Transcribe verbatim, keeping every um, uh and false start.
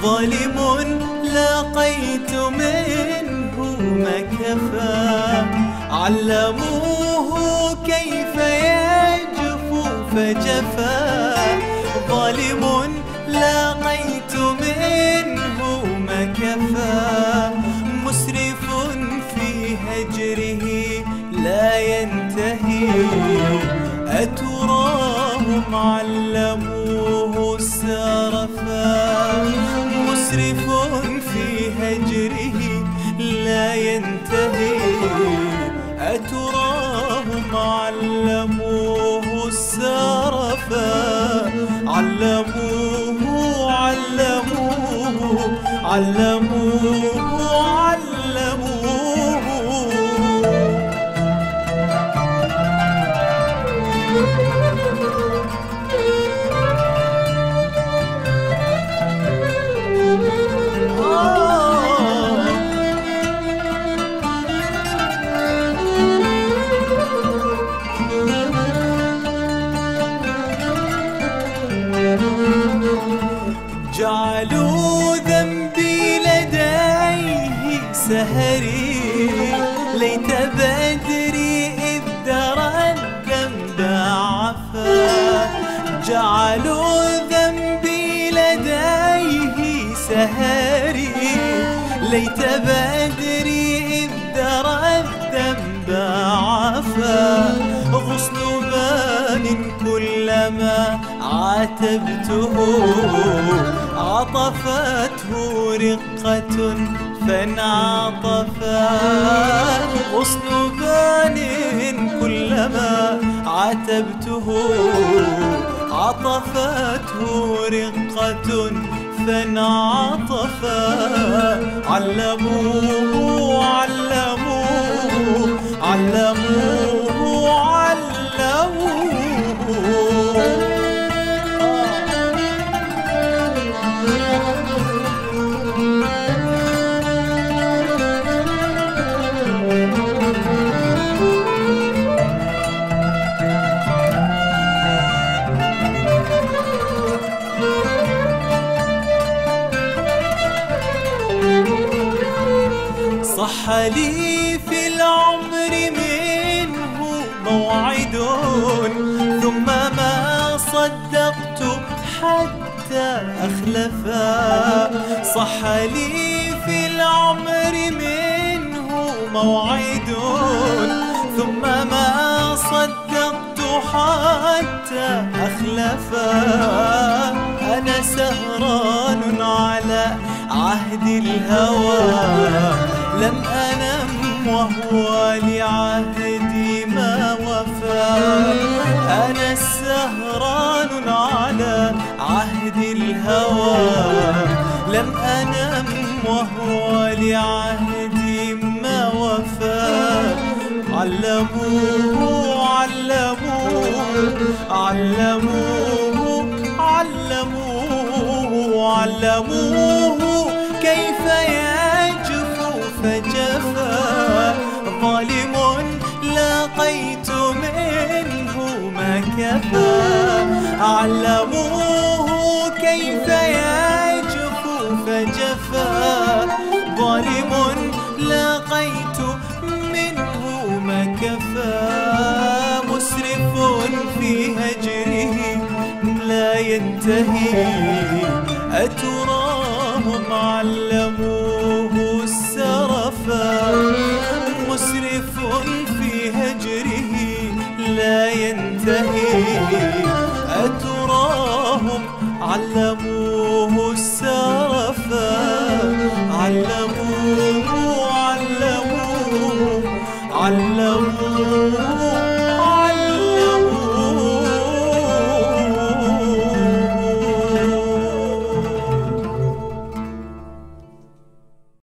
ظالم لاقيت منه ما كفى، علموه كيف يجفو فجفا. ظالم لاقيت منه ما كفى، مسرف في هجره لا ينتهي. أتراهم علموه السرفا، مسرف في هجره لا ينتهي. أتراهم علموه السرفا، علموه علموه علموه علموه. جعلوا ذنبي لديه سهري، ليت بدري إذ درى الذنب عفا. جعلوا ذنبي لديه سهري، ليت بدري إذ درى الذنب عفا. غصن بان كلما عاتبته، عطفته رقة فانعطفا. غصن بان كلما عاتبته، عطفته رقة فانعطفا. علموه علموه علموه علموه. صح لي في العمر منه موعد، ثم ما صدقت حتى أخلفا. صح لي في العمر منه موعد، ثم ما صدقت حتى أخلفا. أنا سهران على عهد الهوى، لم أنم وهو لعهدي ما وفى. أنا سهران على عهد الهوى، لم أنم وهو لعهدي ما وفى. علموه علموه علموه علموه علموه كيف يجفو فجفا. ظالم لاقيت منه ما كفى، علموه كيف يجفو فجفا. ظالم لاقيت منه ما كفى، مسرف في هجره لا ينتهي. أتراهم علموه السرفا، مسرف في هجره لا ينتهي. أتراهم علموه السرفا، علموه علموه علموه